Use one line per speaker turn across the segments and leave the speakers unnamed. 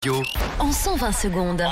En 120 secondes.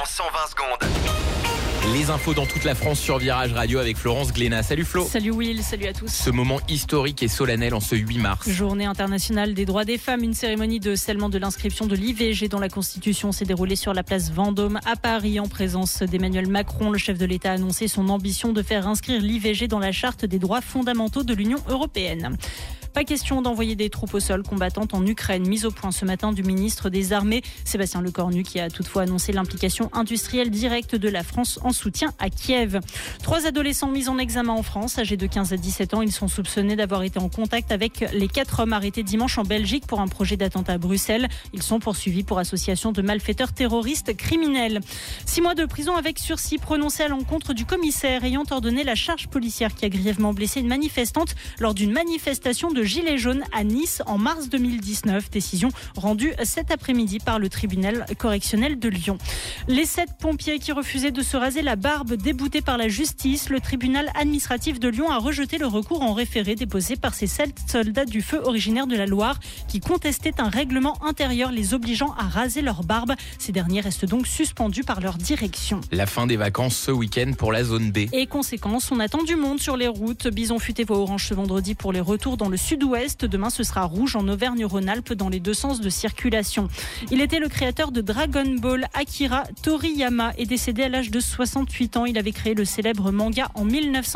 Les infos dans toute la France sur Virage Radio avec Florence Glénat. Salut Flo.
Salut Will, salut à tous.
Ce moment historique et solennel en ce 8 mars.
Journée internationale des droits des femmes. Une cérémonie de scellement de l'inscription de l'IVG dans la Constitution s'est déroulée sur la place Vendôme à Paris en présence d'Emmanuel Macron. Le chef de l'État a annoncé son ambition de faire inscrire l'IVG dans la charte des droits fondamentaux de l'Union européenne. Pas question d'envoyer des troupes au sol combattantes en Ukraine. Mise au point ce matin du ministre des Armées, Sébastien Lecornu, qui a toutefois annoncé l'implication industrielle directe de la France en soutien à Kiev. 3 adolescents mis en examen en France, âgés de 15 à 17 ans. Ils sont soupçonnés d'avoir été en contact avec les 4 hommes arrêtés dimanche en Belgique pour un projet d'attentat à Bruxelles. Ils sont poursuivis pour association de malfaiteurs terroristes criminels. 6 mois de prison avec sursis prononcés à l'encontre du commissaire ayant ordonné la charge policière qui a grièvement blessé une manifestante lors d'une manifestation de Gilets jaunes à Nice en mars 2019. Décision rendue cet après-midi par le tribunal correctionnel de Lyon. Les 7 pompiers qui refusaient de se raser la barbe déboutés par la justice, le tribunal administratif de Lyon a rejeté le recours en référé déposé par ces 7 soldats du feu originaires de la Loire qui contestaient un règlement intérieur les obligeant à raser leur barbe. Ces derniers restent donc suspendus par leur direction.
La fin des vacances ce week-end pour la zone B.
Et conséquence, on attend du monde sur les routes. Bison futé voie orange ce vendredi pour les retours dans le sud-ouest. Demain, ce sera rouge en Auvergne-Rhône-Alpes dans les 2 sens de circulation. Il était le créateur de Dragon Ball. Akira Toriyama est décédé à l'âge de 68 ans. Il avait créé le célèbre manga en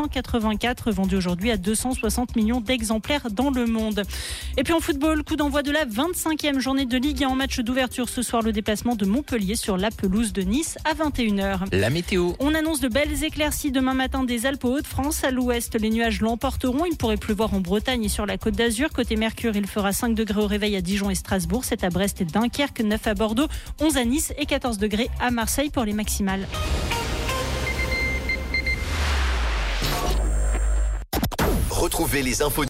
1984, vendu aujourd'hui à 260 millions d'exemplaires dans le monde. Et puis en football, coup d'envoi de la 25e journée de Ligue 1 en match d'ouverture ce soir, le déplacement de Montpellier sur la pelouse de Nice à 21h.
La météo.
On annonce de belles éclaircies demain matin des Alpes aux Hauts-de-France. À l'ouest, les nuages l'emporteront. Il pourrait pleuvoir en Bretagne et sur la Côte d'Azur. Côté Mercure, il fera 5 degrés au réveil à Dijon et Strasbourg. C'est à Brest et Dunkerque, 9 à Bordeaux, 11 à Nice et 14 degrés à Marseille pour les maximales.
Retrouvez les infos